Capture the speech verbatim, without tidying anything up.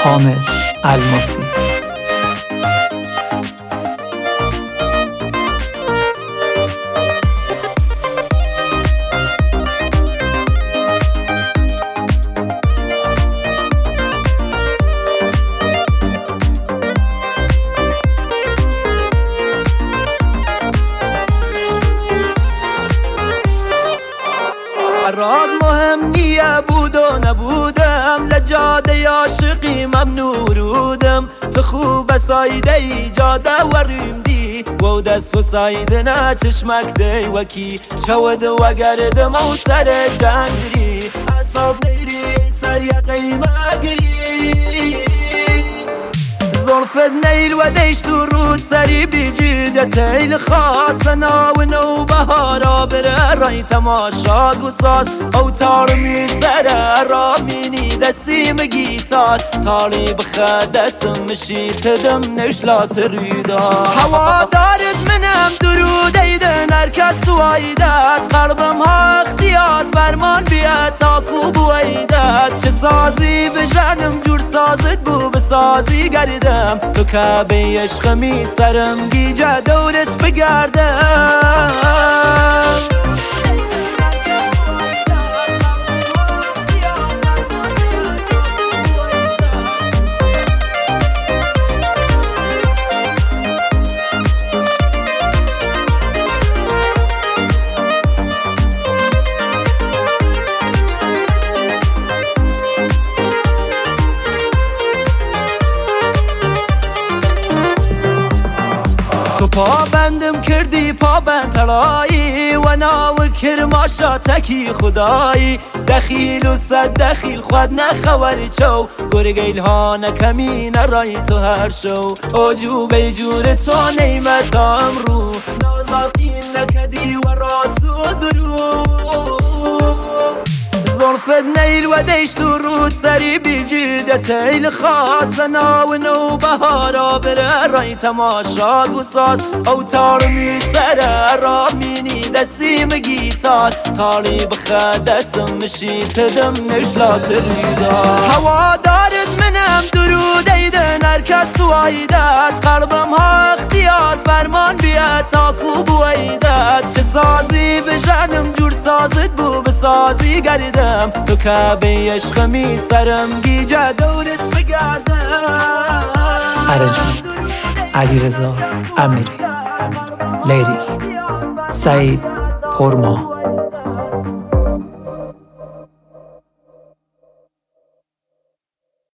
حامد الماسی. راد مهم نیه بود و نبودم، لجاده عاشقی ممنوع رودم، تو خوب سایده ایجاده وریم دی و دست و سایده نه چشمک دی وکی شود و گردم و سر جنگ دری اصاب نیری سر یقیمه گری ظرفت نیل و دیشت و رو سری بیجیده تیل خاص ناو نو بهارا بره رای تماشاد و ساز او تار می سره را مینی دستیم گیتار تالی بخد دستم مشی تدم نشلات ریدا هوا دارد منم درود ایدن هرکس سوایدت قلبم ها اختیار فرمان بیاد تا کوب و ایدت چه سازی بجنم جور سازت بو بسازی گردم تو کعبه عشقمی سرم گیجه دورت بگردم تو پا بندم کردی پا بند تلایی و ناو کرماشا تکی خدایی دخیل و صد دخیل خود نخوری چو گرگیل ها نکمی نرای تو هر شو اوجو بیجور تو نیمت امرو نازاقین نکدی و راسو درو ظرفت نیل و دیشت و رو سری بیجیده تیل خاص ناو نو بهارا بره رای تماشاد و ساز او تار می سره را مینی دستیم گیتار تالی بخد دستم مشی تدم نشلات ریدا هوا دارد منم درود ایدن هرکس سوایدت قلبم ها اختیار فرمان بیاد تا کوب و ایدت چه سازی بجنم جور سازت بو بسازی گردم تو کعبه عشقمی سرم گیجه دورت بگردم ارجمند، علیرضا امیری، لیریک سعید پرما.